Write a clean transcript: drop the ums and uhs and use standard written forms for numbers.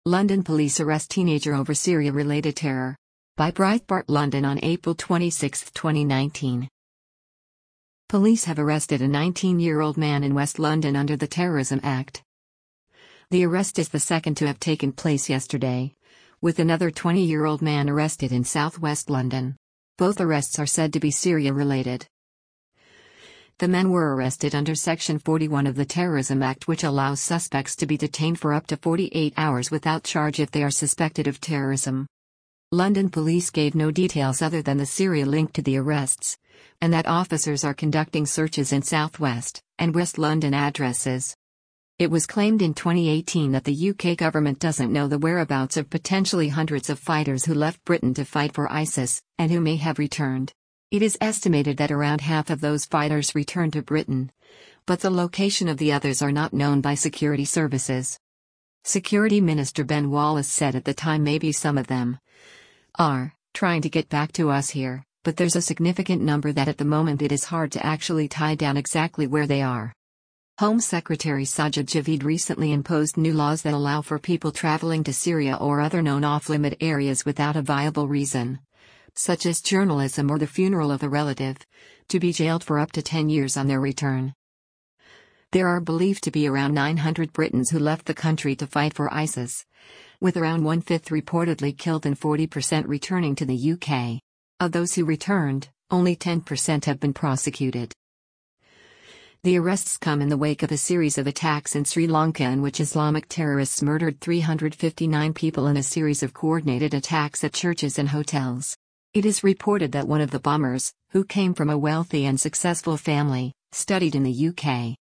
London police arrest teenager over Syria-related terror. By Breitbart London on April 26, 2019. Police have arrested a 19-year-old man in West London under the Terrorism Act. The arrest is the second to have taken place yesterday, with another 20-year-old man arrested in southwest London. Both arrests are said to be Syria-related. The men were arrested under Section 41 of the Terrorism Act, which allows suspects to be detained for up to 48 hours without charge if they are suspected of terrorism. London police gave no details other than the Syria link to the arrests, and that officers are conducting searches in southwest and West London addresses. It was claimed in 2018 that the UK government doesn't know the whereabouts of potentially hundreds of fighters who left Britain to fight for ISIS, and who may have returned. It is estimated that around half of those fighters returned to Britain, but the location of the others are not known by security services. Security Minister Ben Wallace said at the time maybe some of them are trying to get back to us here, but there's a significant number that at the moment it is hard to actually tie down exactly where they are. Home Secretary Sajid Javid recently imposed new laws that allow for people traveling to Syria or other known off-limit areas without a viable reason, such as journalism or the funeral of a relative, to be jailed for up to 10 years on their return. There are believed to be around 900 Britons who left the country to fight for ISIS, with around 1/5 reportedly killed and 40% returning to the UK. Of those who returned, only 10% have been prosecuted. The arrests come in the wake of a series of attacks in Sri Lanka in which Islamic terrorists murdered 359 people in a series of coordinated attacks at churches and hotels. It is reported that one of the bombers, who came from a wealthy and successful family, studied in the UK.